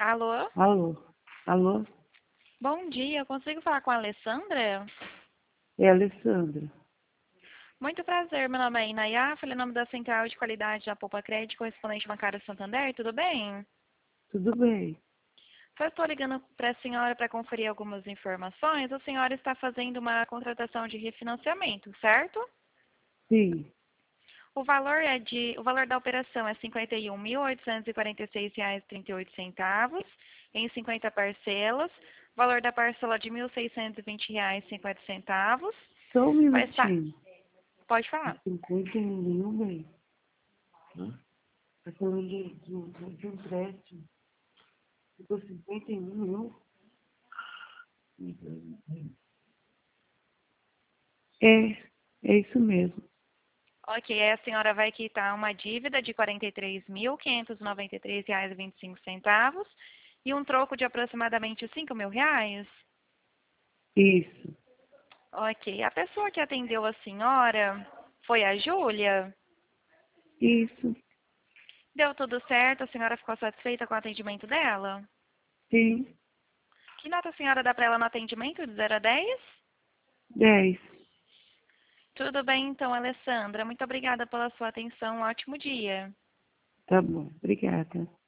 Alô? Alô? Alô? Bom dia, eu consigo falar com a Alessandra? É a Alessandra. Muito prazer, meu nome é Inayá, falei o nome da Central de Qualidade da Poupa Crédito, correspondente bancário Santander, tudo bem? Tudo bem? Só estou ligando para a senhora para conferir algumas informações. A senhora está fazendo uma contratação de refinanciamento, certo? Sim. O valor da operação é R$ 51.846,38, em 50 parcelas. O valor da parcela de R$ 1.620,50. Só um Vai estar. minutinho. Pode falar. 51 bem. Tá falando de empréstimo. Ficou 51 mil? É isso mesmo. Ok, aí a senhora vai quitar uma dívida de R$ 43.593,25 e um troco de aproximadamente R$ 5.000. Isso. Ok, a pessoa que atendeu a senhora foi a Júlia? Isso. Deu tudo certo? A senhora ficou satisfeita com o atendimento dela? Sim. Que nota a senhora dá para ela no atendimento, de 0 a 10? 10. Tudo bem, então, Alessandra. Muito obrigada pela sua atenção. Um ótimo dia. Tá bom. Obrigada.